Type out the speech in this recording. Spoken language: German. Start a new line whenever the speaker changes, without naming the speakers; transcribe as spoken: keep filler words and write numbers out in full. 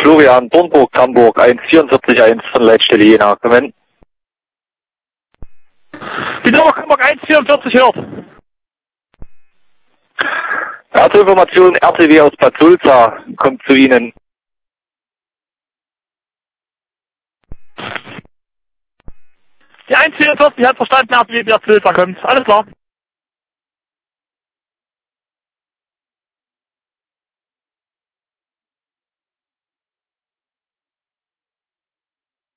Florian, Dornburg, Hamburg, eins vierundvierzig eins von Leitstelle Jena. Kommen.
Die Nummer Hamburg eins vierundvierzig hört.
Erste Information, R T W aus Bad Sulza kommt zu Ihnen.
Die eins vierundvierzig hat verstanden, R T W Bad Sulza kommt. Alles klar.